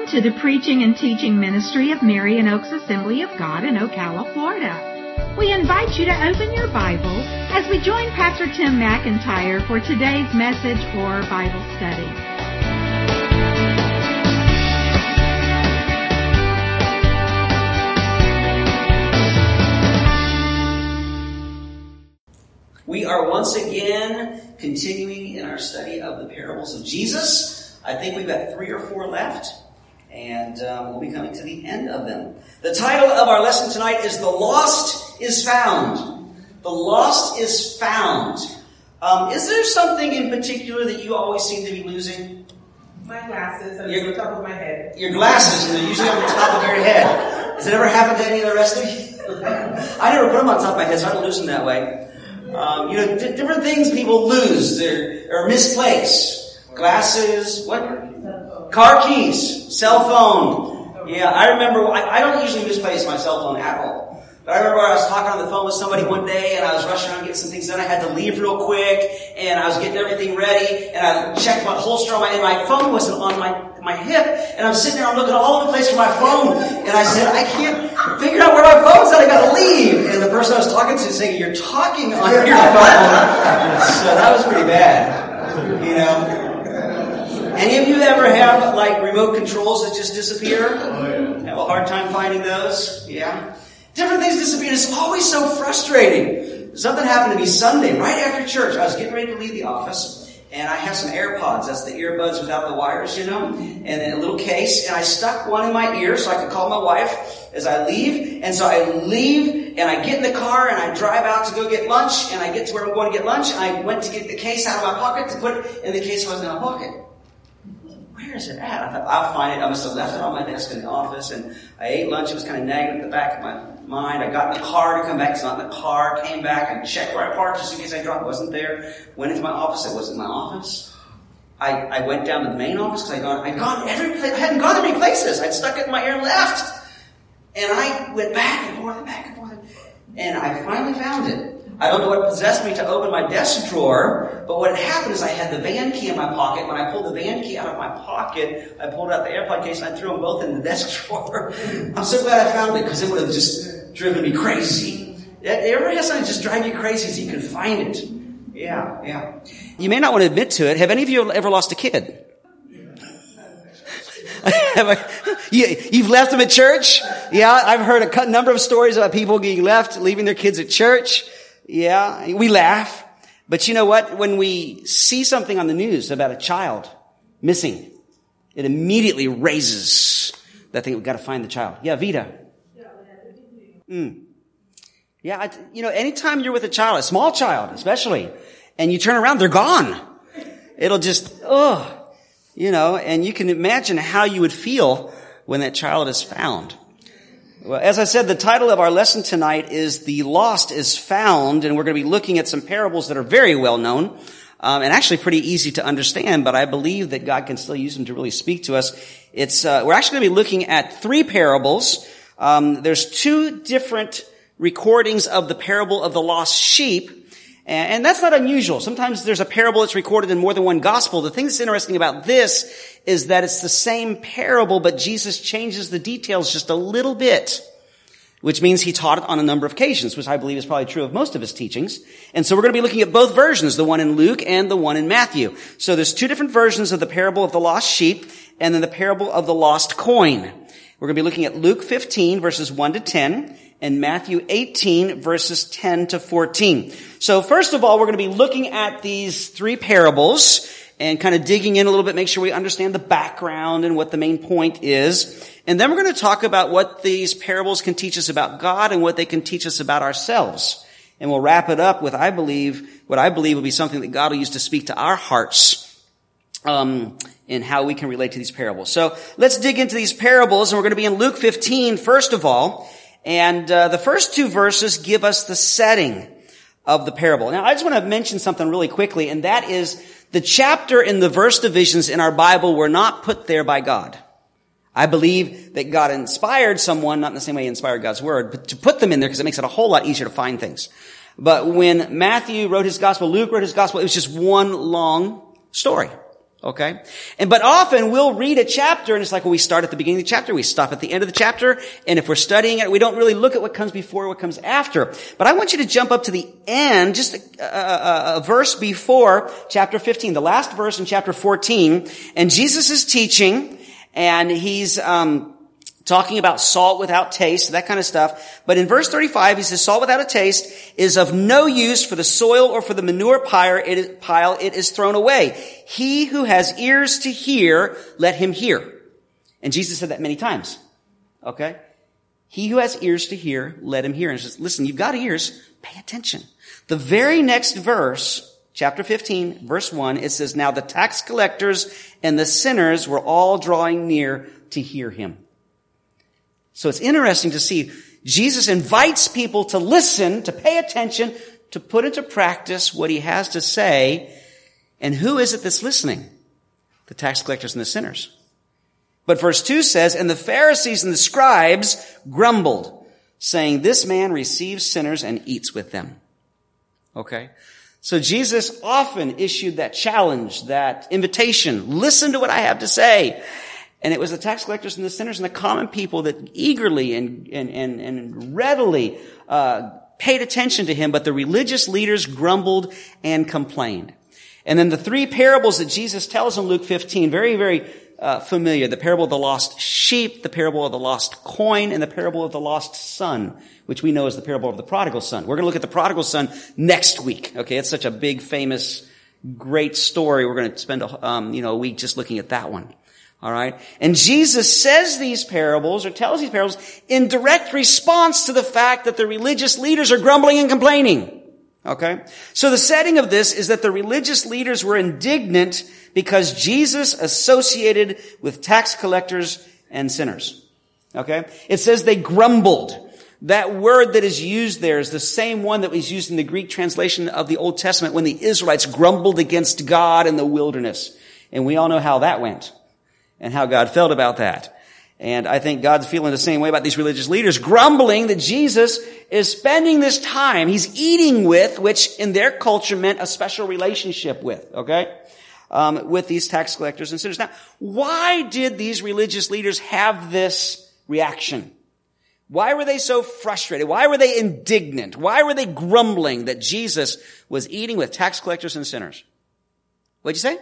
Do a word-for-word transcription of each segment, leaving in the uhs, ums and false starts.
Welcome to the preaching and teaching ministry of Marion Oaks Assembly of God in Ocala, Florida. We invite you to open your Bible as we join Pastor Tim McIntyre for today's message or Bible study. We are once again continuing in our study of the parables of Jesus. I think we've got three or four left, and um, we'll be coming to the end of them. The title of our lesson tonight is The Lost is Found. The Lost is Found. Um, is there something in particular that you always seem to be losing? My glasses are on the top of my head. Your glasses, and they're usually on the top of your head. Has it ever happened to any of the rest of you? I never put them on top of my head, so I don't lose them that way. Um, you know, d- different things people lose or, or misplace. Glasses, what? Car keys, cell phone. Yeah, I remember, I, I don't usually misplace my cell phone at all. But I remember I was talking on the phone with somebody one day, and I was rushing around getting some things done. I had to leave real quick, and I was getting everything ready, and I checked my holster on my, and my phone wasn't on my, my hip, and I'm sitting there, I'm looking all over the place for my phone, and I said, I can't figure out where my phone's at, I gotta leave. And the person I was talking to saying, you're talking on your phone. So that was pretty bad, you know. Any of you ever have, like, remote controls that just disappear? Oh, yeah. Have a hard time finding those? Yeah. Different things disappear. It's always so frustrating. Something happened to me Sunday, right after church. I was getting ready to leave the office, and I have some AirPods. That's the earbuds without the wires, you know, and in a little case. And I stuck one in my ear so I could call my wife as I leave. And so I leave, and I get in the car, and I drive out to go get lunch, and I get to where I'm going to get lunch. I went to get the case out of my pocket to put it in the case. It wasn't in my pocket. Where is it at? I thought, I'll find it. I must have left it on my desk in the office, and I ate lunch. It was kind of nagging at the back of my mind. I got in the car to come back. It's not in the car. Came back. I checked where I parked just in case I dropped it. It wasn't there. Went into my office. It wasn't in my office. I, I went down to the main office because I'd gone, I'd gone every place. I hadn't gone any places. I'd stuck it in my ear and left. And I went back and forth and back and forth. And I finally found it. I don't know what possessed me to open my desk drawer, but what had happened is I had the van key in my pocket. When I pulled the van key out of my pocket, I pulled out the AirPod case and I threw them both in the desk drawer. I'm so glad I found it because it would have just driven me crazy. You ever have something just drive you crazy so you can find it? Yeah, yeah. You may not want to admit to it. Have any of you ever lost a kid? You've left them at church? Yeah, I've heard a number of stories about people getting left, leaving their kids at church. Yeah, we laugh. But you know what? When we see something on the news about a child missing, it immediately raises that thing. We've got to find the child. Yeah, Vita. Mm. Yeah, I, you know, anytime you're with a child, a small child especially, and you turn around, they're gone. It'll just, ugh. You know, and you can imagine how you would feel when that child is found. Well, as I said, the title of our lesson tonight is The Lost is Found, and we're going to be looking at some parables that are very well known, um, and actually pretty easy to understand, but I believe that God can still use them to really speak to us. It's, uh, we're actually going to be looking at three parables. Um, there's two different recordings of the parable of the lost sheep. And that's not unusual. Sometimes there's a parable that's recorded in more than one gospel. The thing that's interesting about this is that it's the same parable, but Jesus changes the details just a little bit, which means he taught it on a number of occasions, which I believe is probably true of most of his teachings. And so we're going to be looking at both versions, the one in Luke and the one in Matthew. So there's two different versions of the parable of the lost sheep and then the parable of the lost coin. We're going to be looking at Luke fifteen, verses one to ten, and Matthew eighteen, verses ten to fourteen. So first of all, we're going to be looking at these three parables and kind of digging in a little bit, make sure we understand the background and what the main point is. And then we're going to talk about what these parables can teach us about God and what they can teach us about ourselves. And we'll wrap it up with, I believe, what I believe will be something that God will use to speak to our hearts, um, and how we can relate to these parables. So let's dig into these parables, and we're going to be in Luke fifteen, first of all. And uh, the first two verses give us the setting of the parable. Now, I just want to mention something really quickly, and that is the chapter and the verse divisions in our Bible were not put there by God. I believe that God inspired someone, not in the same way he inspired God's word, but to put them in there because it makes it a whole lot easier to find things. But when Matthew wrote his gospel, Luke wrote his gospel, it was just one long story. Okay? And, but often we'll read a chapter and it's like, well, we start at the beginning of the chapter, we stop at the end of the chapter, and if we're studying it, we don't really look at what comes before, what comes after. But I want you to jump up to the end, just a, a, a verse before chapter fifteen, the last verse in chapter fourteen, and Jesus is teaching, and he's, um, talking about salt without taste, that kind of stuff. But in verse thirty-five, he says, salt without a taste is of no use for the soil or for the manure pile. It is, pile, it is thrown away. He who has ears to hear, let him hear. And Jesus said that many times. Okay? He who has ears to hear, let him hear. And he says, listen, you've got ears, pay attention. The very next verse, chapter fifteen, verse one, it says, now the tax collectors and the sinners were all drawing near to hear him. So it's interesting to see Jesus invites people to listen, to pay attention, to put into practice what he has to say. And who is it that's listening? The tax collectors and the sinners. But verse two says, and the Pharisees and the scribes grumbled, saying, this man receives sinners and eats with them. Okay? So Jesus often issued that challenge, that invitation. Listen to what I have to say. And it was the tax collectors and the sinners and the common people that eagerly and, and, and, and readily, uh, paid attention to him, but the religious leaders grumbled and complained. And then the three parables that Jesus tells in Luke fifteen, very, very, uh, familiar. The parable of the lost sheep, the parable of the lost coin, and the parable of the lost son, which we know as the parable of the prodigal son. We're going to look at the prodigal son next week. Okay. It's such a big, famous, great story. We're going to spend a, um, you know, a week just looking at that one. All right. And Jesus says these parables or tells these parables in direct response to the fact that the religious leaders are grumbling and complaining. Okay. So the setting of this is that the religious leaders were indignant because Jesus associated with tax collectors and sinners. Okay. It says they grumbled. That word that is used there is the same one that was used in the Greek translation of the Old Testament when the Israelites grumbled against God in the wilderness. And we all know how that went. And how God felt about that. And I think God's feeling the same way about these religious leaders, grumbling that Jesus is spending this time, he's eating with, which in their culture meant a special relationship with, okay? Um, with these tax collectors and sinners. Now, why did these religious leaders have this reaction? Why were they so frustrated? Why were they indignant? Why were they grumbling that Jesus was eating with tax collectors and sinners? What'd you say?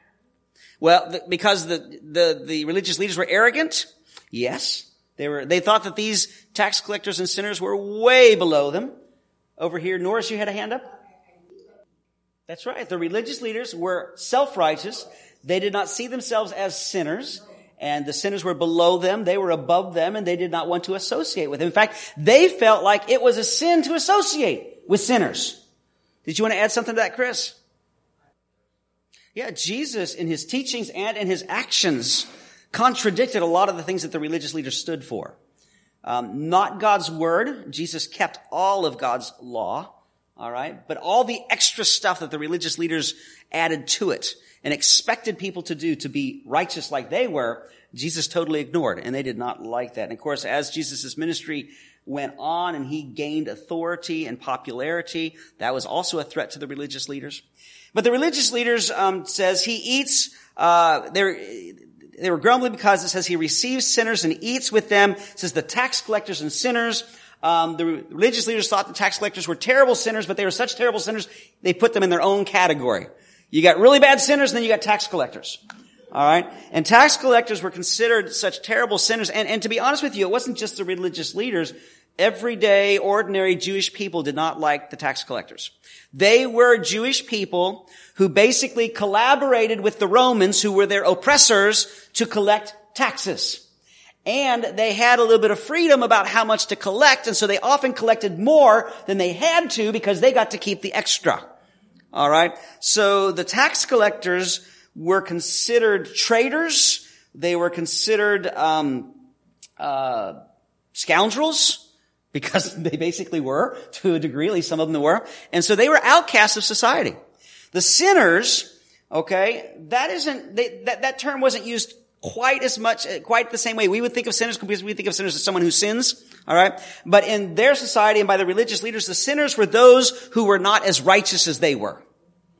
Well, the, because the, the, the religious leaders were arrogant? Yes. They were, they thought that these tax collectors and sinners were way below them. Over here, Norris, you had a hand up? That's right. The religious leaders were self-righteous. They did not see themselves as sinners. And the sinners were below them. They were above them, and they did not want to associate with them. In fact, they felt like it was a sin to associate with sinners. Did you want to add something to that, Chris? Yeah, Jesus in his teachings and in his actions contradicted a lot of the things that the religious leaders stood for. Um, not God's word. Jesus kept all of God's law. All right. But all the extra stuff that the religious leaders added to it and expected people to do to be righteous like they were, Jesus totally ignored. And they did not like that. And of course, as Jesus' ministry went on and he gained authority and popularity, that was also a threat to the religious leaders. But the religious leaders, um, says he eats, uh, they they were grumbling because it says he receives sinners and eats with them. It says the tax collectors and sinners. Um, the religious leaders thought the tax collectors were terrible sinners, but they were such terrible sinners, they put them in their own category. You got really bad sinners, and then you got tax collectors. All right. And tax collectors were considered such terrible sinners. And, and to be honest with you, it wasn't just the religious leaders. Everyday, ordinary Jewish people did not like the tax collectors. They were Jewish people who basically collaborated with the Romans, who were their oppressors, to collect taxes. And they had a little bit of freedom about how much to collect, and so they often collected more than they had to because they got to keep the extra. All right? So the tax collectors were considered traitors. They were considered um uh scoundrels. Because they basically were, to a degree, at least some of them were. And so they were outcasts of society. The sinners, okay, that isn't, they, that, that term wasn't used quite as much, quite the same way. We would think of sinners because we think of sinners as someone who sins, alright? But in their society and by the religious leaders, the sinners were those who were not as righteous as they were.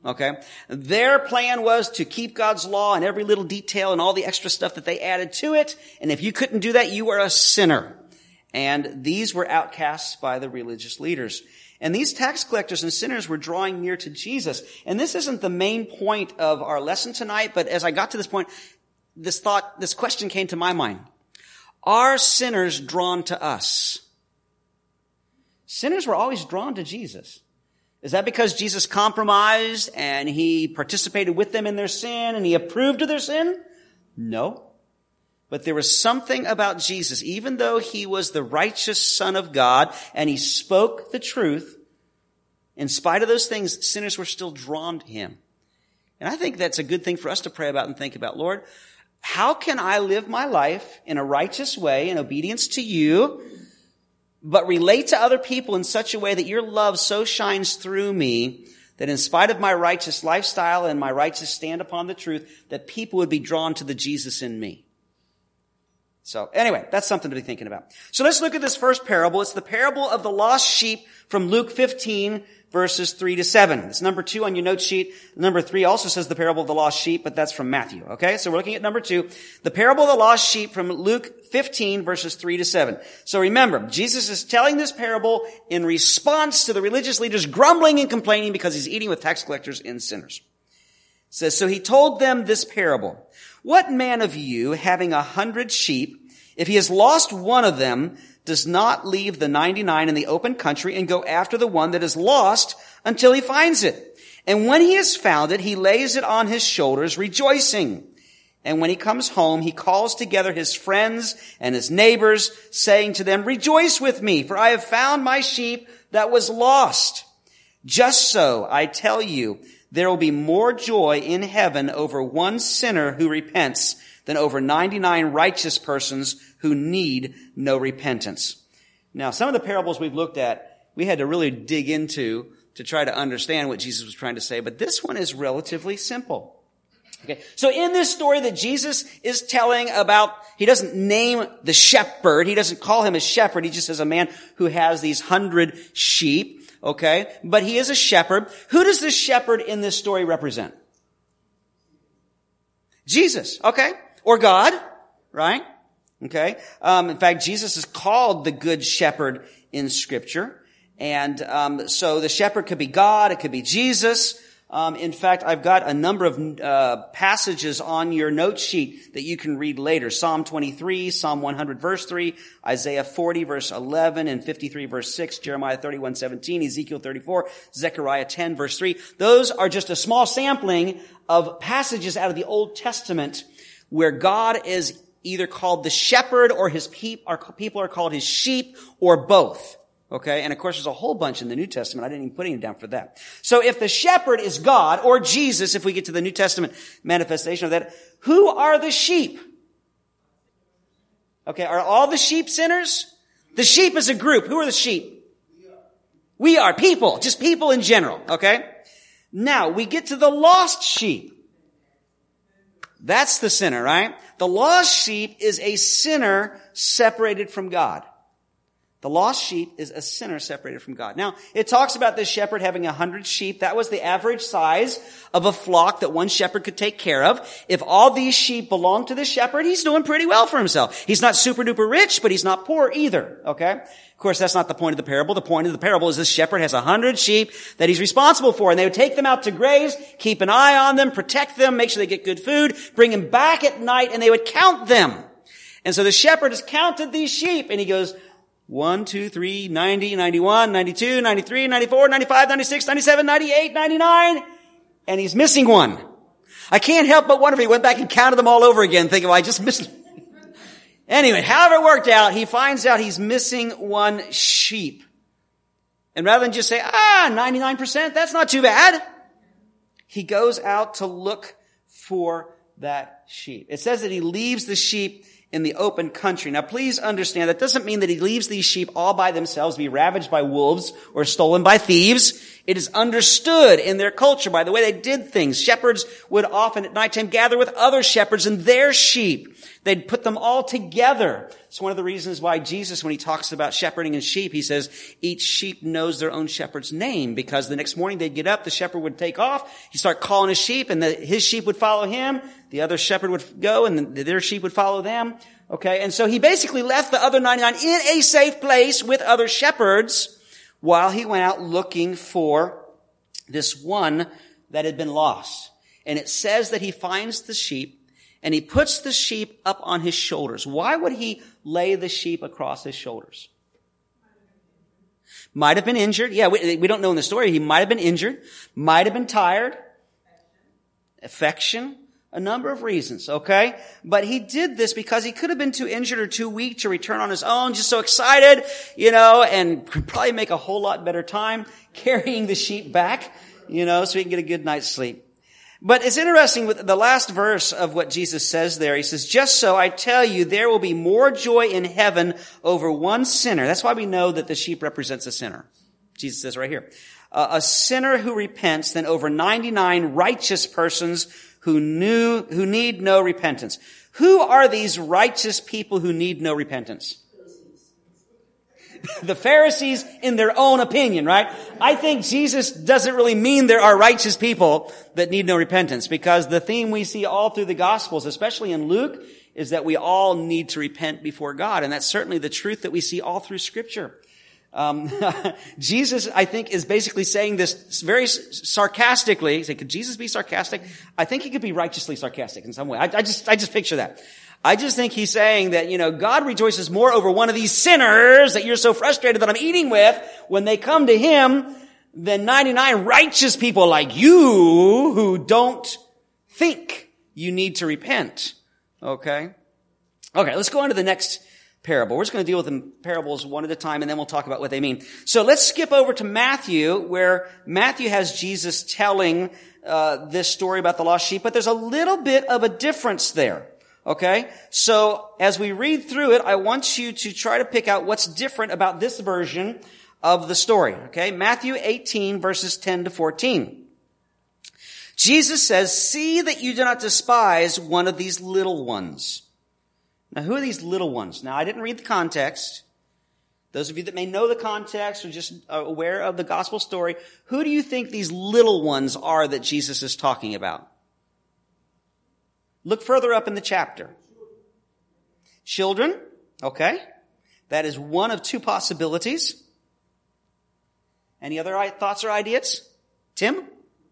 Okay? Their plan was to keep God's law and every little detail and all the extra stuff that they added to it. And if you couldn't do that, you were a sinner. And these were outcasts by the religious leaders. And these tax collectors and sinners were drawing near to Jesus. And this isn't the main point of our lesson tonight, but as I got to this point, this thought, this question came to my mind. Are sinners drawn to us? Sinners were always drawn to Jesus. Is that because Jesus compromised and he participated with them in their sin and he approved of their sin? No. But there was something about Jesus, even though he was the righteous Son of God and he spoke the truth, in spite of those things, sinners were still drawn to him. And I think that's a good thing for us to pray about and think about. Lord, how can I live my life in a righteous way in obedience to you, but relate to other people in such a way that your love so shines through me that in spite of my righteous lifestyle and my righteous stand upon the truth, that people would be drawn to the Jesus in me? So anyway, that's something to be thinking about. So let's look at this first parable. It's the parable of the lost sheep from Luke fifteen, verses three to seven. It's number two on your note sheet. Number three also says the parable of the lost sheep, but that's from Matthew. Okay, so we're looking at number two, the parable of the lost sheep from Luke fifteen, verses three to seven. So remember, Jesus is telling this parable in response to the religious leaders grumbling and complaining because he's eating with tax collectors and sinners. It says, so he told them this parable. What man of you, having a hundred sheep, if he has lost one of them, does not leave the ninety-nine in the open country and go after the one that is lost until he finds it? And when he has found it, he lays it on his shoulders, rejoicing. And when he comes home, he calls together his friends and his neighbors, saying to them, rejoice with me, for I have found my sheep that was lost. Just so, I tell you, there will be more joy in heaven over one sinner who repents than over ninety-nine righteous persons who need no repentance. Now, some of the parables we've looked at, we had to really dig into to try to understand what Jesus was trying to say, but this one is relatively simple. Okay, so in this story that Jesus is telling about, he doesn't name the shepherd, he doesn't call him a shepherd, he just says a man who has these hundred sheep. Okay, but he is a shepherd. Who does this shepherd in this story represent? Jesus, okay, or God, right? Okay, um, in fact, Jesus is called the Good Shepherd in Scripture, and um, so the shepherd could be God, it could be Jesus. Um, in fact, I've got a number of uh, passages on your note sheet that you can read later. Psalm twenty-three, Psalm one hundred, verse three, Isaiah forty, verse eleven, and fifty-three, verse six, Jeremiah thirty-one, seventeen, Ezekiel thirty-four, Zechariah ten, verse three. Those are just a small sampling of passages out of the Old Testament where God is either called the shepherd or his people are called his sheep or both. Okay, and of course there's a whole bunch in the New Testament. I didn't even put any down for that. So if the shepherd is God or Jesus, if we get to the New Testament manifestation of that, who are the sheep? Okay, are all the sheep sinners? The sheep is a group. Who are the sheep? We are people, just people in general, okay? Now, we get to the lost sheep. That's the sinner, right? The lost sheep is a sinner separated from God. The lost sheep is a sinner separated from God. Now, it talks about this shepherd having a hundred sheep. That was the average size of a flock that one shepherd could take care of. If all these sheep belong to the shepherd, he's doing pretty well for himself. He's not super duper rich, but he's not poor either. Okay? Of course, that's not the point of the parable. The point of the parable is this shepherd has a hundred sheep that he's responsible for, and they would take them out to graze, keep an eye on them, protect them, make sure they get good food, bring them back at night, and they would count them. And so the shepherd has counted these sheep, and he goes, one, two, three, ninety, ninety-one, ninety-two, ninety-three, ninety-four, ninety-five, ninety-six, ninety-seven, ninety-eight, ninety-nine, and he's missing one. I can't help but wonder if he went back and counted them all over again, thinking, well, I just missed. Anyway, however it worked out, he finds out he's missing one sheep. And rather than just say, ah, ninety-nine percent, that's not too bad, he goes out to look for that sheep. It says that he leaves the sheep in the open country. Now please understand, that doesn't mean that he leaves these sheep all by themselves to be ravaged by wolves or stolen by thieves. It is understood in their culture by the way they did things. Shepherds would often at nighttime gather with other shepherds and their sheep. They'd put them all together. It's one of the reasons why Jesus, when he talks about shepherding and sheep, he says each sheep knows their own shepherd's name, because the next morning they'd get up, the shepherd would take off, he'd start calling his sheep, and the, his sheep would follow him. The other shepherd would go, and the, their sheep would follow them. Okay, and so he basically left the other ninety-nine in a safe place with other shepherds while he went out looking for this one that had been lost. And it says that he finds the sheep, and he puts the sheep up on his shoulders. Why would he lay the sheep across his shoulders? Might have been injured. Yeah, we, we don't know in the story. He might have been injured. Might have been tired. Affection. A number of reasons, okay? But he did this because he could have been too injured or too weak to return on his own, just so excited, you know, and could probably make a whole lot better time carrying the sheep back, you know, so he can get a good night's sleep. But it's interesting with the last verse of what Jesus says there. He says, just so I tell you, there will be more joy in heaven over one sinner. That's why we know that the sheep represents a sinner. Jesus says right here, uh, a sinner who repents than over ninety-nine righteous persons who knew, who need no repentance. Who are these righteous people who need no repentance? The Pharisees in their own opinion, right? I think Jesus doesn't really mean there are righteous people that need no repentance, because the theme we see all through the Gospels, especially in Luke, is that we all need to repent before God. And that's certainly the truth that we see all through Scripture. Um, Jesus, I think, is basically saying this very sarcastically. Say, could Jesus be sarcastic? I think he could be righteously sarcastic in some way. I, I just, I just picture that. I just think he's saying that, you know, God rejoices more over one of these sinners that you're so frustrated that I'm eating with when they come to him than ninety-nine righteous people like you who don't think you need to repent. Okay? Okay, let's go on to the next parable. We're just going to deal with the parables one at a time, and then we'll talk about what they mean. So let's skip over to Matthew, where Matthew has Jesus telling uh this story about the lost sheep, but there's a little bit of a difference there. Okay? So as we read through it, I want you to try to pick out what's different about this version of the story. Okay? Matthew eighteen, verses ten to fourteen. Jesus says, "See that you do not despise one of these little ones." Now, who are these little ones? Now, I didn't read the context. Those of you that may know the context or just are aware of the gospel story, who do you think these little ones are that Jesus is talking about? Look further up in the chapter. Children, okay. That is one of two possibilities. Any other thoughts or ideas? Tim?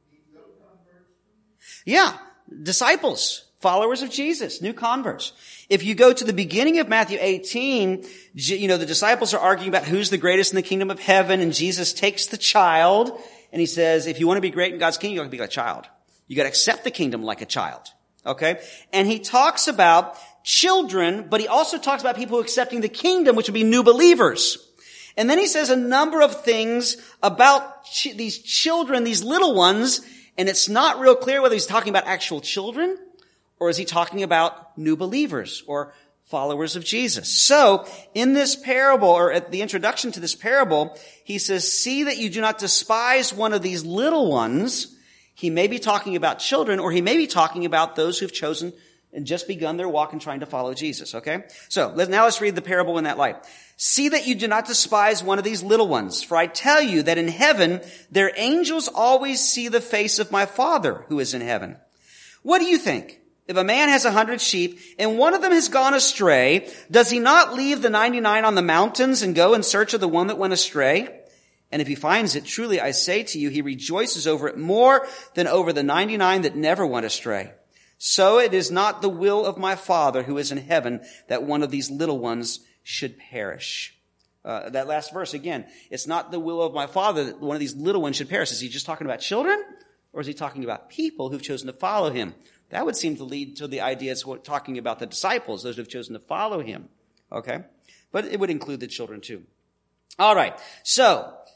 Yeah, disciples. Followers of Jesus, new converts. If you go to the beginning of Matthew eighteen, you know, the disciples are arguing about who's the greatest in the kingdom of heaven, and Jesus takes the child, and he says, if you want to be great in God's kingdom, you got to be like a child. You got to accept the kingdom like a child. Okay? And he talks about children, but he also talks about people accepting the kingdom, which would be new believers. And then he says a number of things about ch- these children, these little ones, and it's not real clear whether he's talking about actual children, or is he talking about new believers or followers of Jesus? So, in this parable, or at the introduction to this parable, he says, see that you do not despise one of these little ones. He may be talking about children, or he may be talking about those who've chosen and just begun their walk in trying to follow Jesus, okay? So, now let's read the parable in that light. See that you do not despise one of these little ones, for I tell you that in heaven, their angels always see the face of my Father who is in heaven. What do you think? If a man has a hundred sheep and one of them has gone astray, does he not leave the ninety-nine on the mountains and go in search of the one that went astray? And if he finds it, truly I say to you, he rejoices over it more than over the ninety-nine that never went astray. So it is not the will of my Father who is in heaven that one of these little ones should perish. Uh, that last verse again, it's not the will of my Father that one of these little ones should perish. Is he just talking about children, or is he talking about people who've chosen to follow him? That would seem to lead to the idea it's talking about the disciples, those who have chosen to follow him. Okay? But it would include the children too. All right. So,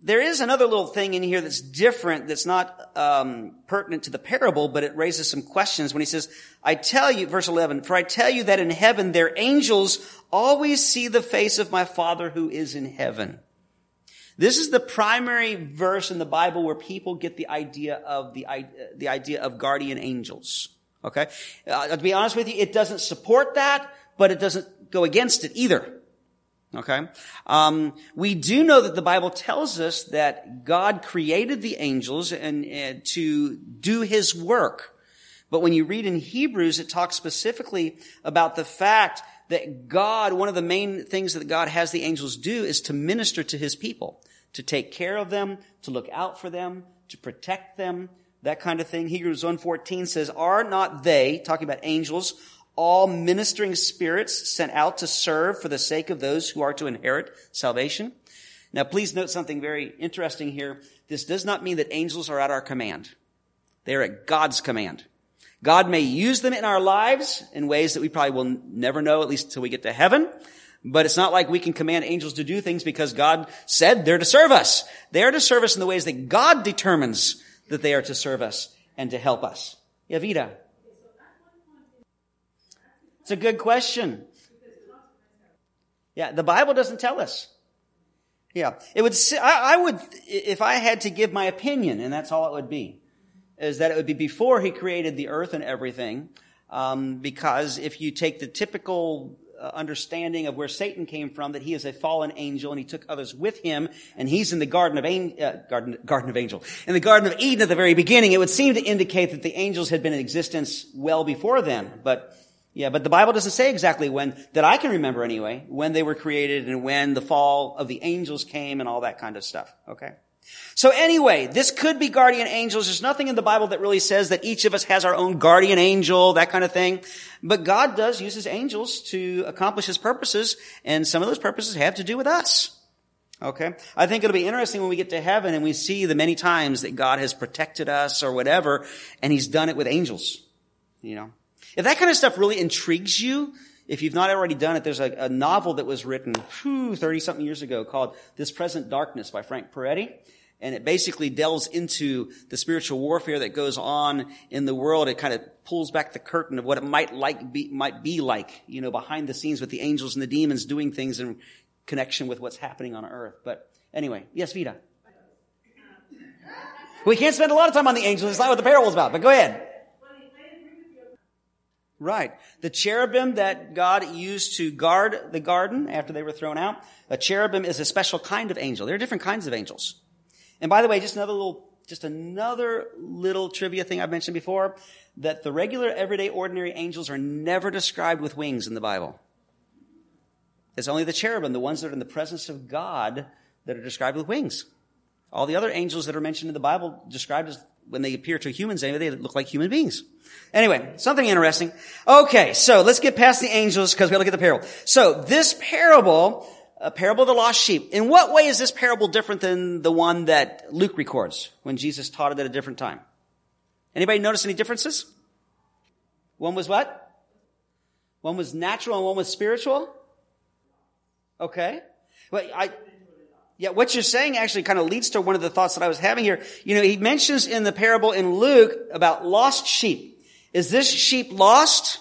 there is another little thing in here that's different, that's not um, pertinent to the parable, but it raises some questions when he says, I tell you, verse eleven, for I tell you that in heaven their angels always see the face of my Father who is in heaven. This is the primary verse in the Bible where people get the idea of the, the idea of guardian angels. Okay? Uh, to be honest with you, it doesn't support that, but it doesn't go against it either. Okay? Um, we do know that the Bible tells us that God created the angels and, and to do his work. But when you read in Hebrews, it talks specifically about the fact that God, one of the main things that God has the angels do is to minister to his people, to take care of them, to look out for them, to protect them, that kind of thing. Hebrews one fourteen says, are not they, talking about angels, all ministering spirits sent out to serve for the sake of those who are to inherit salvation? Now, please note something very interesting here. This does not mean that angels are at our command. They are at God's command. God may use them in our lives in ways that we probably will never know, at least until we get to heaven. But it's not like we can command angels to do things because God said they're to serve us. They are to serve us in the ways that God determines that they are to serve us and to help us. Yavita. It's a good question. Yeah, the Bible doesn't tell us. Yeah, it would. I, I would, if I had to give my opinion, and that's all it would be, is that it would be before he created the earth and everything. Um, because if you take the typical uh, understanding of where Satan came from, that he is a fallen angel and he took others with him, and he's in the Garden of An- uh, Garden, Garden of Angel, in the Garden of Eden at the very beginning, it would seem to indicate that the angels had been in existence well before then. But yeah, but the Bible doesn't say exactly when, that I can remember anyway, when they were created and when the fall of the angels came and all that kind of stuff. Okay? So anyway, this could be guardian angels. There's nothing in the Bible that really says that each of us has our own guardian angel, that kind of thing. But God does use his angels to accomplish his purposes, and some of those purposes have to do with us. Okay? I think it'll be interesting when we get to heaven and we see the many times that God has protected us or whatever, and he's done it with angels. You know? If that kind of stuff really intrigues you, if you've not already done it, there's a, a novel that was written thirty-something years ago called This Present Darkness by Frank Peretti. And it basically delves into the spiritual warfare that goes on in the world. It kind of pulls back the curtain of what it might like be, might be like, you know, behind the scenes with the angels and the demons doing things in connection with what's happening on earth. But anyway, yes, Vita. We can't spend a lot of time on the angels. It's not what the parable's about, but go ahead. Right. The cherubim that God used to guard the garden after they were thrown out, a cherubim is a special kind of angel. There are different kinds of angels. And by the way, just another little, just another little trivia thing I've mentioned before, that the regular, everyday, ordinary angels are never described with wings in the Bible. It's only the cherubim, the ones that are in the presence of God, that are described with wings. All the other angels that are mentioned in the Bible described as, when they appear to humans, anyway, they look like human beings. Anyway, something interesting. Okay, so let's get past the angels because we look at the parable. So this parable, a parable of the lost sheep. In what way is this parable different than the one that Luke records when Jesus taught it at a different time? Anybody notice any differences? One was what? One was natural and one was spiritual? Okay. Well, I, yeah, what you're saying actually kind of leads to one of the thoughts that I was having here. You know, he mentions in the parable in Luke about lost sheep. Is this sheep lost?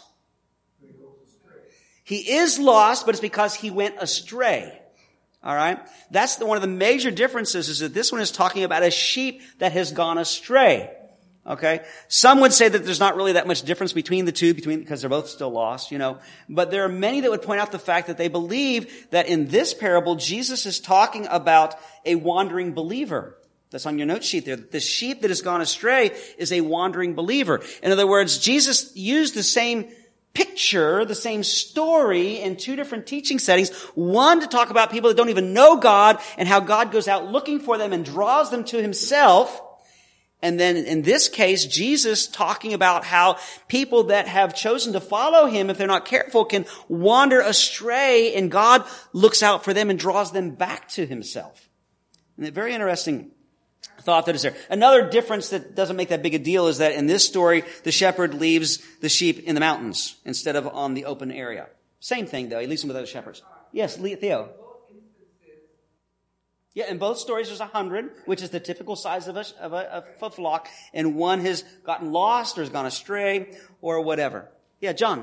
He is lost, but it's because he went astray. All right? That's the, one of the major differences is that this one is talking about a sheep that has gone astray. Okay? Some would say that there's not really that much difference between the two, between, because they're both still lost, you know. But there are many that would point out the fact that they believe that in this parable, Jesus is talking about a wandering believer. That's on your note sheet there. The sheep that has gone astray is a wandering believer. In other words, Jesus used the same picture, the same story in two different teaching settings. One to talk about people that don't even know God and how God goes out looking for them and draws them to himself. And then in this case, Jesus talking about how people that have chosen to follow him, if they're not careful, can wander astray, and God looks out for them and draws them back to himself. And a very interesting thought that is there. Another difference that doesn't make that big a deal is that in this story, the shepherd leaves the sheep in the mountains instead of on the open area. Same thing, though. He leaves them with other shepherds. Yes, Theo. Yeah, in both stories there's a hundred, which is the typical size of a, of a, of a flock, and one has gotten lost or has gone astray or whatever. Yeah, John.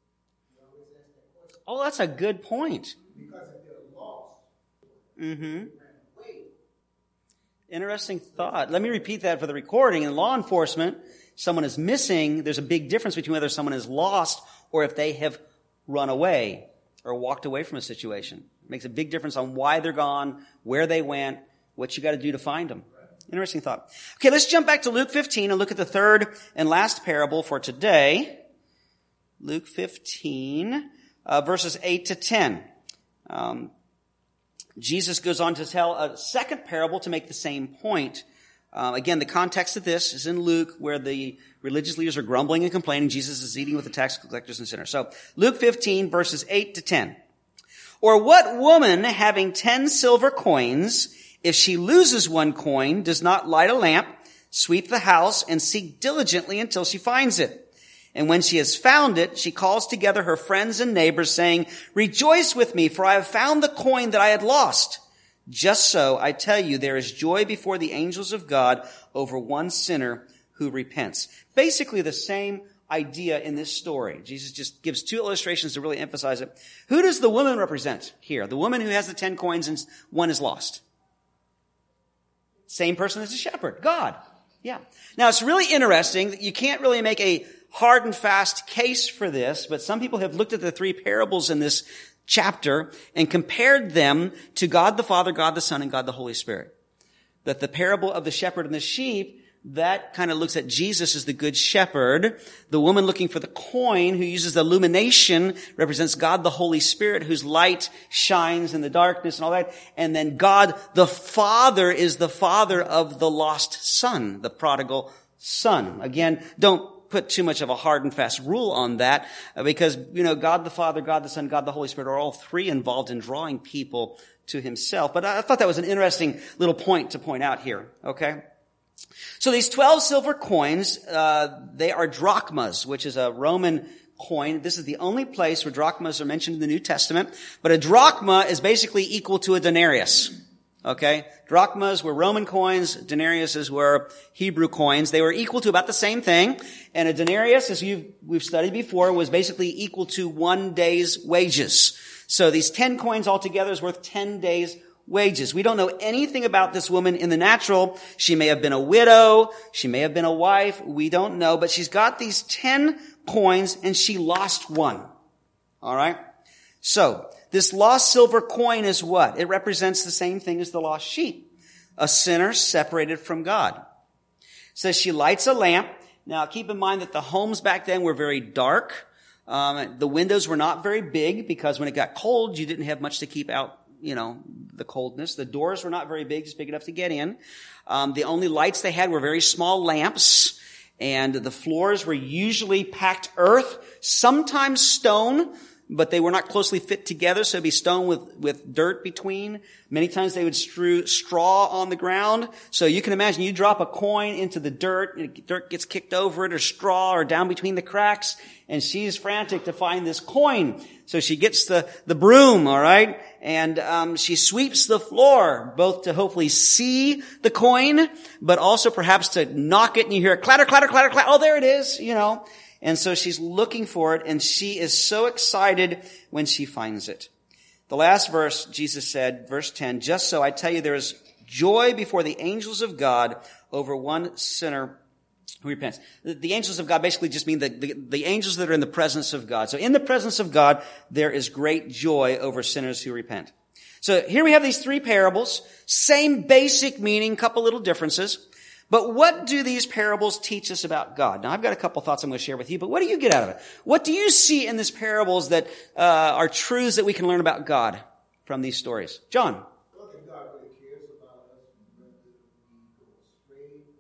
Oh, that's a good point. Because if they're lost, Mm-hmm. Interesting thought. Let me repeat that for the recording. In law enforcement, someone is missing. There's a big difference between whether someone is lost or if they have run away or walked away from a situation. It makes a big difference on why they're gone, where they went, what you got to do to find them. Interesting thought. Okay, let's jump back to Luke fifteen and look at the third and last parable for today. Luke fifteen, uh, verses eight to ten. Um, Jesus goes on to tell a second parable to make the same point. Uh, again, the context of this is in Luke, where the religious leaders are grumbling and complaining. Jesus is eating with the tax collectors and sinners. So, Luke fifteen, verses eight to ten. Or what woman having ten silver coins, if she loses one coin, does not light a lamp, sweep the house, and seek diligently until she finds it? And when she has found it, she calls together her friends and neighbors, saying, "Rejoice with me, for I have found the coin that I had lost." Just so, I tell you, there is joy before the angels of God over one sinner who repents. Basically the same idea in this story. Jesus just gives two illustrations to really emphasize it. Who does the woman represent here? The woman who has the ten coins and one is lost. Same person as the shepherd, God. Yeah. Now, it's really interesting that you can't really make a hard and fast case for this, but some people have looked at the three parables in this chapter and compared them to God the Father, God the Son, and God the Holy Spirit. That the parable of the shepherd and the sheep, that kind of looks at Jesus as the good shepherd. The woman looking for the coin, who uses the illumination, represents God the Holy Spirit, whose light shines in the darkness and all that. And then God the Father is the father of the lost son, the prodigal son. Again, don't put too much of a hard and fast rule on that, uh, because, you know, God the Father, God the Son, God the Holy Spirit are all three involved in drawing people to himself. But I thought that was an interesting little point to point out here, okay? So these twelve silver coins, uh, they are drachmas, which is a Roman coin. This is the only place where drachmas are mentioned in the New Testament. But a drachma is basically equal to a denarius. Okay? Drachmas were Roman coins. Denariuses were Hebrew coins. They were equal to about the same thing. And a denarius, as you've, we've studied before, was basically equal to one day's wages. So these ten coins altogether is worth ten days' wages. We don't know anything about this woman in the natural. She may have been a widow. She may have been a wife. We don't know. But she's got these ten coins and she lost one. All right? So, this lost silver coin is what? It represents the same thing as the lost sheep. A sinner separated from God. It says she lights a lamp. Now, keep in mind that the homes back then were very dark. Um, the windows were not very big because when it got cold, you didn't have much to keep out, you know, the coldness. The doors were not very big, just big enough to get in. Um, the only lights they had were very small lamps. And the floors were usually packed earth, sometimes stone, but they were not closely fit together, so it'd be stone with, with dirt between. Many times they would strew straw on the ground. So you can imagine you drop a coin into the dirt, and dirt gets kicked over it, or straw, or down between the cracks, and she's frantic to find this coin. So she gets the, the broom, all right, and um, she sweeps the floor, both to hopefully see the coin, but also perhaps to knock it, and you hear it clatter, clatter, clatter, clatter. Oh, there it is, you know. And so she's looking for it, and she is so excited when she finds it. The last verse, Jesus said, verse ten, "Just so, I tell you, there is joy before the angels of God over one sinner who repents." The, the angels of God basically just mean the, the, the angels that are in the presence of God. So in the presence of God, there is great joy over sinners who repent. So here we have these three parables, same basic meaning, couple little differences. But what do these parables teach us about God? Now, I've got a couple thoughts I'm going to share with you, but what do you get out of it? What do you see in these parables that uh, are truths that we can learn about God from these stories? John? I don't think God really cares about us whether we go astray or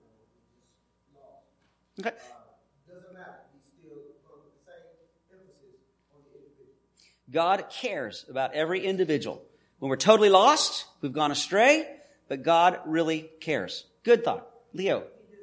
just lost. Okay. Uh, doesn't matter. He still put the same emphasis on the individual. God cares about every individual. When we're totally lost, we've gone astray, but God really cares. Good thought. Leo.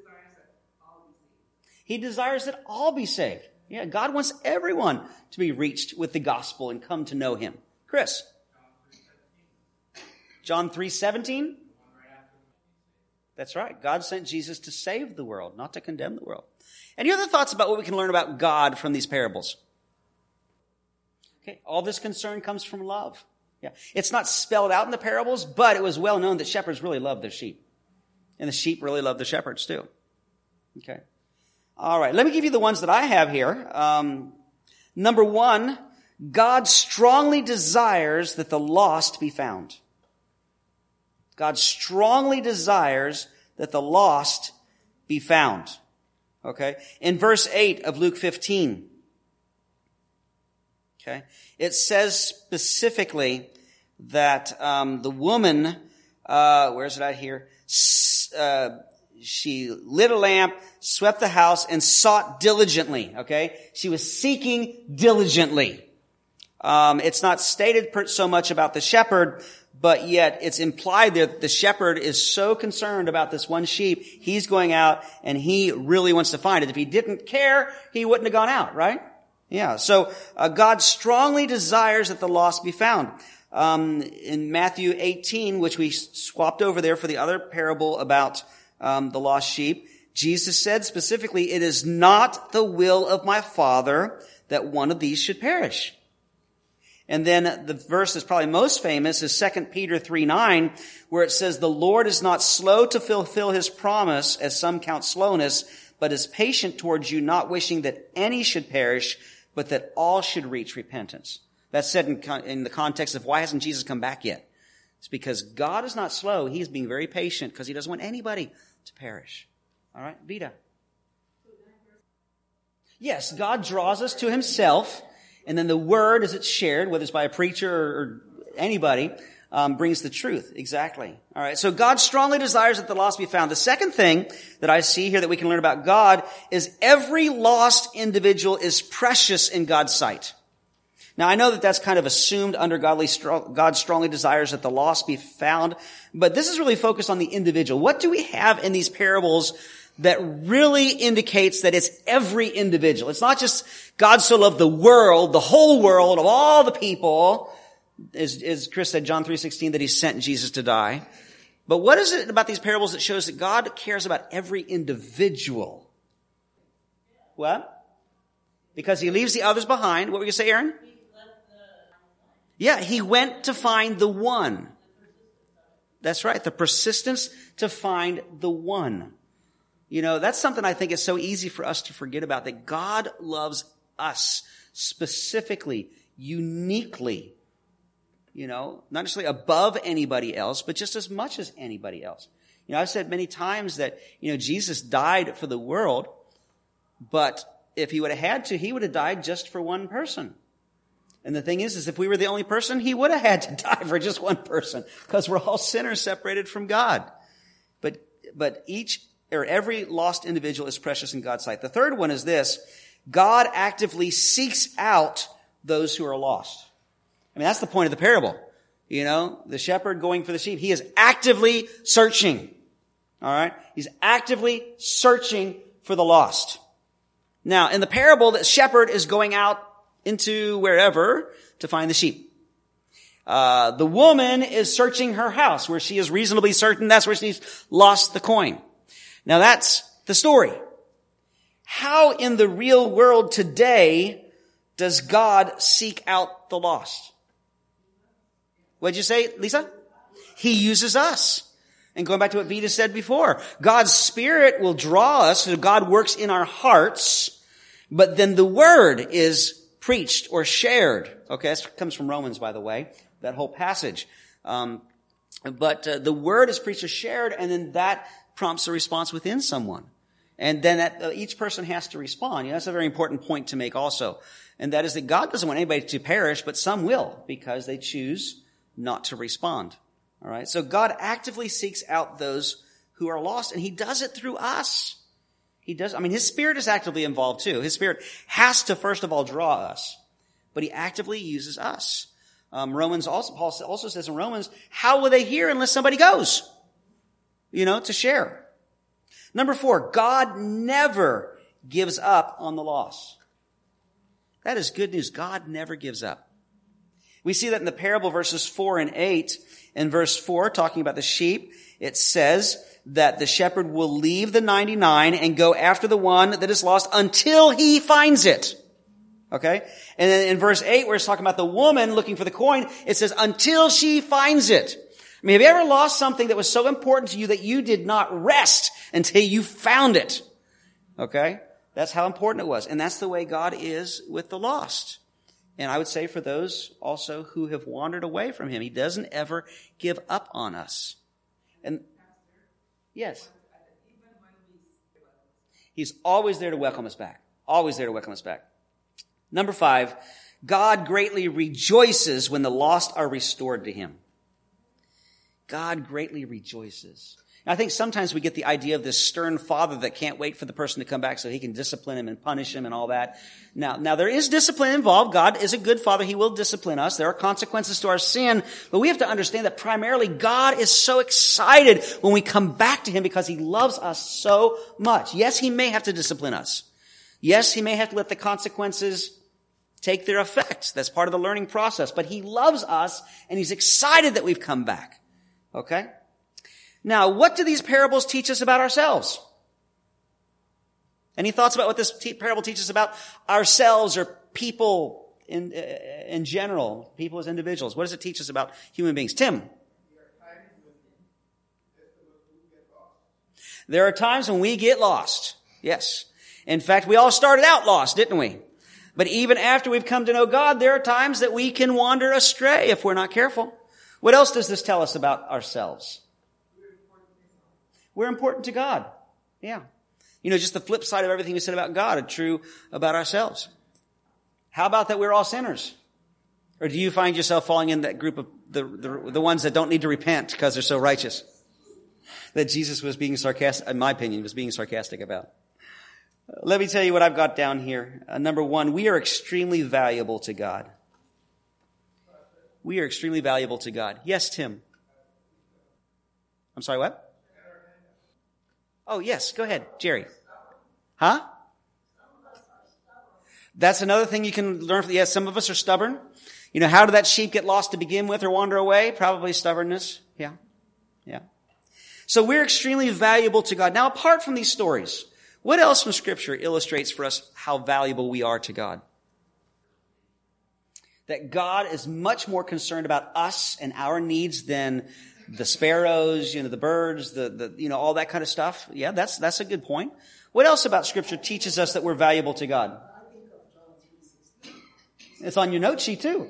He desires that all be saved. Yeah, God wants everyone to be reached with the gospel and come to know him. Chris. John three seventeen. That's right. God sent Jesus to save the world, not to condemn the world. Any other thoughts about what we can learn about God from these parables? Okay, all this concern comes from love. Yeah, it's not spelled out in the parables, but it was well known that shepherds really love their sheep. And the sheep really love the shepherds too. Okay. All right, let me give you the ones that I have here. Um, number one, God strongly desires that the lost be found. God strongly desires that the lost be found. Okay? In verse eight of Luke fifteen, okay, it says specifically that um, the woman, uh, where's it at here? S- uh, she lit a lamp, swept the house, and sought diligently. Okay? She was seeking diligently. Um, it's not stated per- so much about the shepherd, but yet it's implied that the shepherd is so concerned about this one sheep, he's going out and he really wants to find it. If he didn't care, he wouldn't have gone out, right? Yeah, so uh, God strongly desires that the lost be found. Um, in Matthew eighteen, which we swapped over there for the other parable about um, the lost sheep, Jesus said specifically, "It is not the will of my Father that one of these should perish." And then the verse that's probably most famous is Second Peter three nine, where it says, "The Lord is not slow to fulfill his promise, as some count slowness, but is patient towards you, not wishing that any should perish, but that all should reach repentance." That's said in, con- in the context of why hasn't Jesus come back yet? It's because God is not slow. He's being very patient because he doesn't want anybody to perish. All right, Vita. Yes, God draws us to himself. And then the word, as it's shared, whether it's by a preacher or, or anybody, um, brings the truth. Exactly. All right. So God strongly desires that the lost be found. The second thing that I see here that we can learn about God is every lost individual is precious in God's sight. Now, I know that that's kind of assumed under godly, God strongly desires that the lost be found, but this is really focused on the individual. What do we have in these parables that really indicates that it's every individual? It's not just God so loved the world, the whole world of all the people, as, as Chris said, John three sixteen, that he sent Jesus to die. But what is it about these parables that shows that God cares about every individual? What? Because he leaves the others behind. What were you going to say, Aaron? Yeah, he went to find the one. That's right, the persistence to find the one. You know, that's something I think is so easy for us to forget about, that God loves us specifically, uniquely, you know, not necessarily above anybody else, but just as much as anybody else. You know, I've said many times that, you know, Jesus died for the world, but if he would have had to, he would have died just for one person. And the thing is, is if we were the only person, he would have had to die for just one person, because we're all sinners separated from God. But, but each or every lost individual is precious in God's sight. The third one is this: God actively seeks out those who are lost. I mean, that's the point of the parable. You know, the shepherd going for the sheep. He is actively searching. All right? He's actively searching for the lost. Now, in the parable, the shepherd is going out into wherever to find the sheep. Uh, the woman is searching her house, where she is reasonably certain that's where she's lost the coin. Now that's the story. How in the real world today does God seek out the lost? What'd you say, Lisa? He uses us. And going back to what Vita said before, God's Spirit will draw us, so God works in our hearts, but then the word is preached or shared. Okay, this comes from Romans, by the way, that whole passage. Um, but uh, the word is preached or shared, and then that prompts a response within someone. And then that, uh, each person has to respond. You know, that's a very important point to make also. And that is that God doesn't want anybody to perish, but some will, because they choose not to respond. All right. So God actively seeks out those who are lost, and he does it through us. He does. I mean, his Spirit is actively involved too. His Spirit has to first of all draw us, but he actively uses us. Um, Romans also, Paul also says in Romans, how will they hear unless somebody goes, you know, to share? Number four, God never gives up on the lost. That is good news. God never gives up. We see that in the parable, verses four and eight. In verse four, talking about the sheep, it says that the shepherd will leave the ninety-nine and go after the one that is lost until he finds it. Okay? And then in verse eight, where it's talking about the woman looking for the coin, it says, until she finds it. I mean, have you ever lost something that was so important to you that you did not rest until you found it? Okay? That's how important it was. And that's the way God is with the lost. And I would say for those also who have wandered away from him, he doesn't ever give up on us. And yes, he's always there to welcome us back. Always there to welcome us back. Number five, God greatly rejoices when the lost are restored to him. God greatly rejoices. I think sometimes we get the idea of this stern father that can't wait for the person to come back so he can discipline him and punish him and all that. Now, now there is discipline involved. God is a good father. He will discipline us. There are consequences to our sin, but we have to understand that primarily God is so excited when we come back to him because he loves us so much. Yes, he may have to discipline us. Yes, he may have to let the consequences take their effect. That's part of the learning process, but he loves us and he's excited that we've come back. Okay? Now, what do these parables teach us about ourselves? Any thoughts about what this te- parable teaches about ourselves or people in, uh, in general, people as individuals? What does it teach us about human beings? Tim? There are times when we get lost. Yes. In fact, we all started out lost, didn't we? But even after we've come to know God, there are times that we can wander astray if we're not careful. What else does this tell us about ourselves? We're important to God. Yeah. You know, just the flip side of everything we said about God are true about ourselves. How about that we're all sinners? Or do you find yourself falling in that group of the, the, the ones that don't need to repent because they're so righteous? That Jesus was being sarcastic, in my opinion, was being sarcastic about. Let me tell you what I've got down here. Uh, number one, we are extremely valuable to God. We are extremely valuable to God. Yes, Tim. I'm sorry, what? Oh, yes. Go ahead, Jerry. Huh? That's another thing you can learn from. Yes, some of us are stubborn. You know, how did that sheep get lost to begin with or wander away? Probably stubbornness. Yeah. Yeah. So we're extremely valuable to God. Now, apart from these stories, what else from Scripture illustrates for us how valuable we are to God? That God is much more concerned about us and our needs than the sparrows, you know, the birds, the, the, you know, all that kind of stuff. Yeah, that's, that's a good point. What else about Scripture teaches us that we're valuable to God? It's on your note sheet too.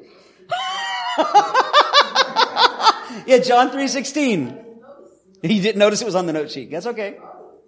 Yeah, John three sixteen. He didn't notice it was on the note sheet. That's okay.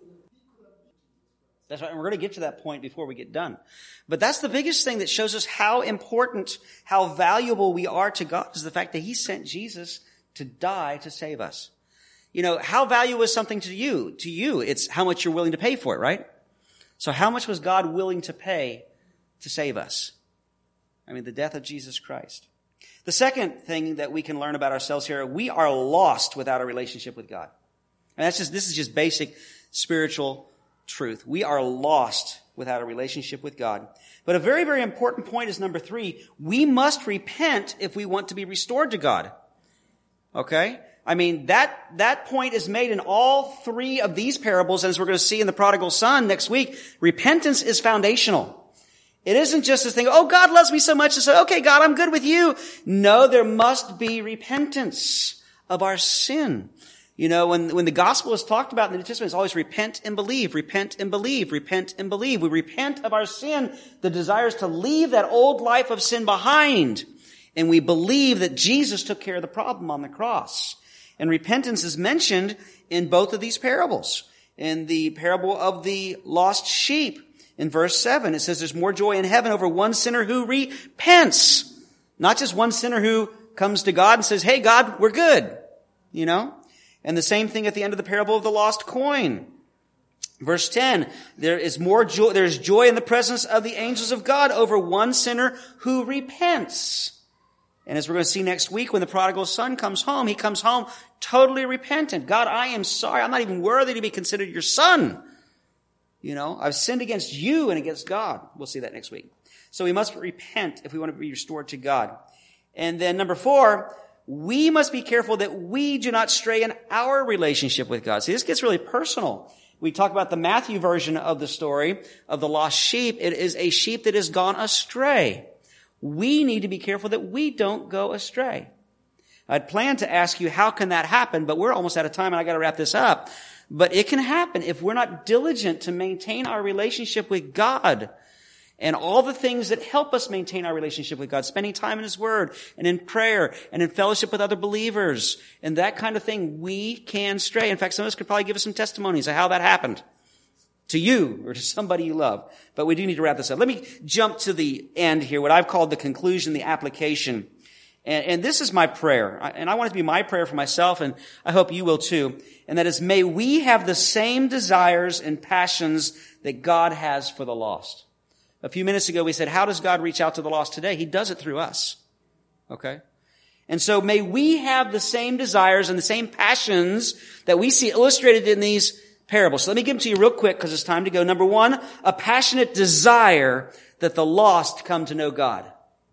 That's right. And we're going to get to that point before we get done. But that's the biggest thing that shows us how important, how valuable we are to God is the fact that he sent Jesus to die to save us. You know, how valuable is something to you? To you, it's how much you're willing to pay for it, right? So how much was God willing to pay to save us? I mean, the death of Jesus Christ. The second thing that we can learn about ourselves here, we are lost without a relationship with God. And that's just, this is just basic spiritual truth. We are lost without a relationship with God. But a very, very important point is number three. We must repent if we want to be restored to God. Okay? I mean, that, that point is made in all three of these parables. And as we're going to see in the prodigal son next week, repentance is foundational. It isn't just this thing, oh, God loves me so much to say, okay, God, I'm good with you. No, there must be repentance of our sin. You know, when, when the gospel is talked about in the New Testament, it's always repent and believe, repent and believe, repent and believe. We repent of our sin, the desire is to leave that old life of sin behind. And we believe that Jesus took care of the problem on the cross. And repentance is mentioned in both of these parables. In the parable of the lost sheep, in verse seven, it says there's more joy in heaven over one sinner who repents. Not just one sinner who comes to God and says, hey, God, we're good. You know? And the same thing at the end of the parable of the lost coin. Verse ten, there is more joy, there's joy in the presence of the angels of God over one sinner who repents. And as we're going to see next week, when the prodigal son comes home, he comes home totally repentant. God, I am sorry. I'm not even worthy to be considered your son. You know, I've sinned against you and against God. We'll see that next week. So we must repent if we want to be restored to God. And then number four, we must be careful that we do not stray in our relationship with God. See, this gets really personal. We talk about the Matthew version of the story of the lost sheep. It is a sheep that has gone astray. We need to be careful that we don't go astray. I'd planned to ask you, how can that happen? But we're almost out of time and I got to wrap this up. But it can happen if we're not diligent to maintain our relationship with God and all the things that help us maintain our relationship with God, spending time in His Word and in prayer and in fellowship with other believers and that kind of thing. We can stray. In fact, some of us could probably give us some testimonies of how that happened to you or to somebody you love. But we do need to wrap this up. Let me jump to the end here, what I've called the conclusion, the application. And, and this is my prayer. And I want it to be my prayer for myself, and I hope you will too. And that is, may we have the same desires and passions that God has for the lost. A few minutes ago we said, how does God reach out to the lost today? He does it through us. Okay? And so may we have the same desires and the same passions that we see illustrated in these parables. So let me give them to you real quick because it's time to go. Number one, a passionate desire that the lost come to know God.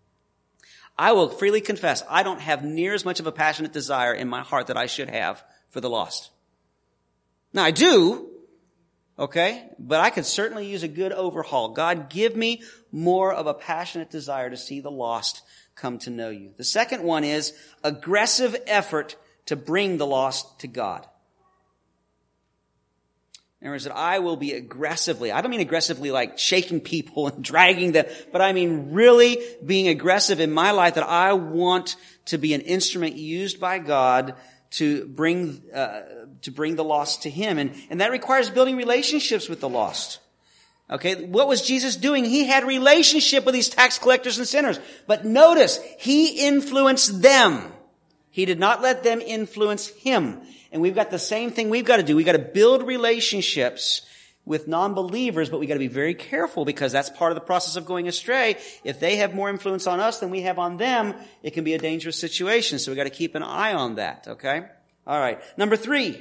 I will freely confess, I don't have near as much of a passionate desire in my heart that I should have for the lost. Now I do, okay, but I could certainly use a good overhaul. God, give me more of a passionate desire to see the lost come to know you. The second one is aggressive effort to bring the lost to God. In other words, that I will be aggressively, I don't mean aggressively like shaking people and dragging them, but I mean really being aggressive in my life, that I want to be an instrument used by God to bring, uh, to bring the lost to Him. And, and that requires building relationships with the lost. Okay, what was Jesus doing? He had relationship with these tax collectors and sinners. But notice, He influenced them. He did not let them influence Him. And we've got the same thing we've got to do. We've got to build relationships with non-believers, but we've got to be very careful because that's part of the process of going astray. If they have more influence on us than we have on them, it can be a dangerous situation. So we've got to keep an eye on that, okay? All right. Number three,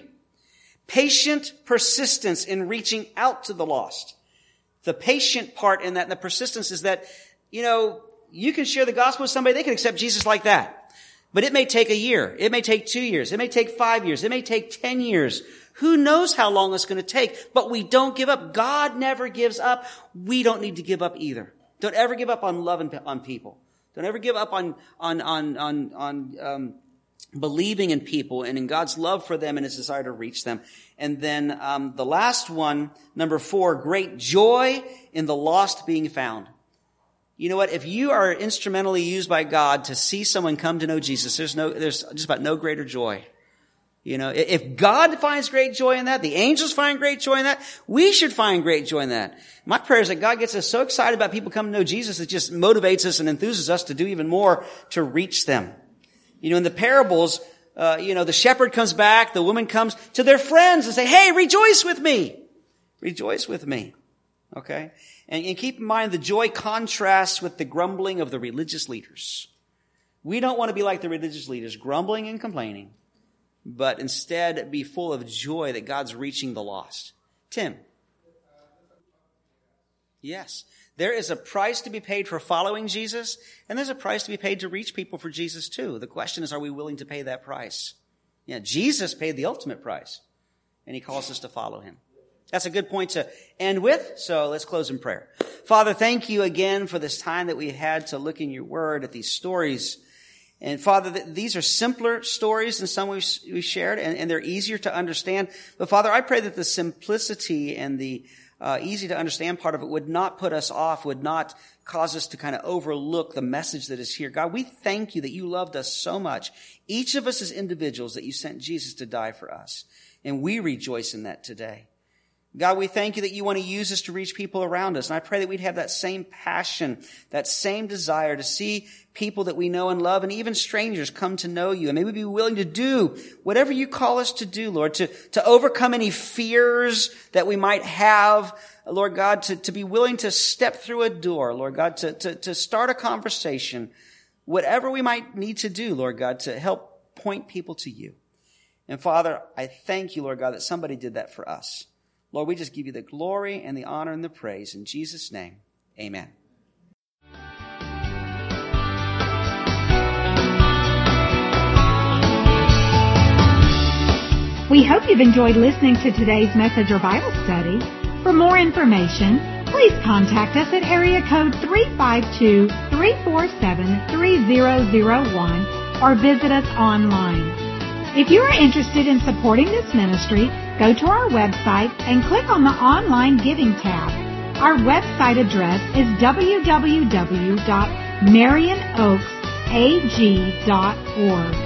patient persistence in reaching out to the lost. The patient part in that, and the persistence is that, you know, you can share the gospel with somebody, they can accept Jesus like that. But it may take a year. It may take two years. It may take five years. It may take ten years. Who knows how long it's going to take? But we don't give up. God never gives up. We don't need to give up either. Don't ever give up on loving on people. Don't ever give up on on on on on um, believing in people and in God's love for them and His desire to reach them. And then um, the last one, number four, great joy in the lost being found. You know what? If you are instrumentally used by God to see someone come to know Jesus, there's no, there's just about no greater joy. You know, if God finds great joy in that, the angels find great joy in that, we should find great joy in that. My prayer is that God gets us so excited about people coming to know Jesus, it just motivates us and enthuses us to do even more to reach them. You know, in the parables, uh, you know, the shepherd comes back, the woman comes to their friends and say, hey, rejoice with me. Rejoice with me. Okay? And, and keep in mind the joy contrasts with the grumbling of the religious leaders. We don't want to be like the religious leaders, grumbling and complaining, but instead be full of joy that God's reaching the lost. Tim. Yes. There is a price to be paid for following Jesus, and there's a price to be paid to reach people for Jesus too. The question is, are we willing to pay that price? Yeah, Jesus paid the ultimate price, and He calls us to follow Him. That's a good point to end with, so let's close in prayer. Father, thank you again for this time that we had to look in your word at these stories. And Father, th- these are simpler stories than some we've, we've shared, and, and they're easier to understand. But Father, I pray that the simplicity and the uh, easy to understand part of it would not put us off, would not cause us to kind of overlook the message that is here. God, we thank you that you loved us so much. Each of us as individuals, that you sent Jesus to die for us. And we rejoice in that today. God, we thank you that you want to use us to reach people around us. And I pray that we'd have that same passion, that same desire to see people that we know and love and even strangers come to know you. And may we be willing to do whatever you call us to do, Lord, to, to overcome any fears that we might have, Lord God, to, to be willing to step through a door, Lord God, to, to, to start a conversation, whatever we might need to do, Lord God, to help point people to you. And Father, I thank you, Lord God, that somebody did that for us. Lord, we just give you the glory and the honor and the praise. In Jesus' name, amen. We hope you've enjoyed listening to today's message or Bible study. For more information, please contact us at area code three five two, three four seven, three zero zero one or visit us online. If you are interested in supporting this ministry, go to our website and click on the Online Giving tab. Our website address is w w w dot marion oaks a g dot org.